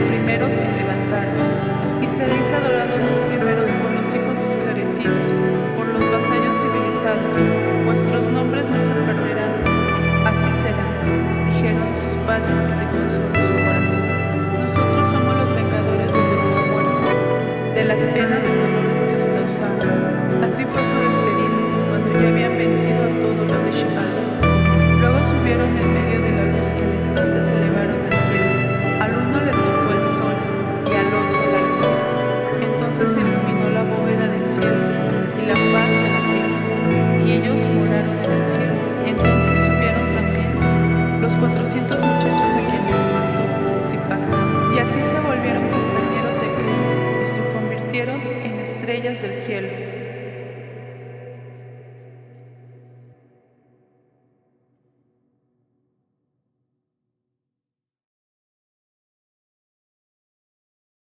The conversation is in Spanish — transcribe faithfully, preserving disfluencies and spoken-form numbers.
primeros en levantaros, y seréis adorados los primeros por los hijos esclarecidos, por los vasallos civilizados, vuestros nombres no se perderán. Así será, dijeron a sus padres, y se consoló su corazón. Nosotros somos los vengadores de vuestra muerte, de las penas y dolores que os causaron. Así fue su despedida, cuando ya habían vencido a todos los de Shephalon. Luego subieron en medio de la luz y al instante se elevaron al cielo. Al uno le tocó el sol y al otro la luna. Entonces se iluminó la bóveda del cielo y la faz de la tierra, y ellos moraron en el cielo. Entonces subieron también los cuatrocientos muchachos a quienes mató Sipacna, y así se volvieron compañeros de aquellos y se convirtieron en estrellas del cielo.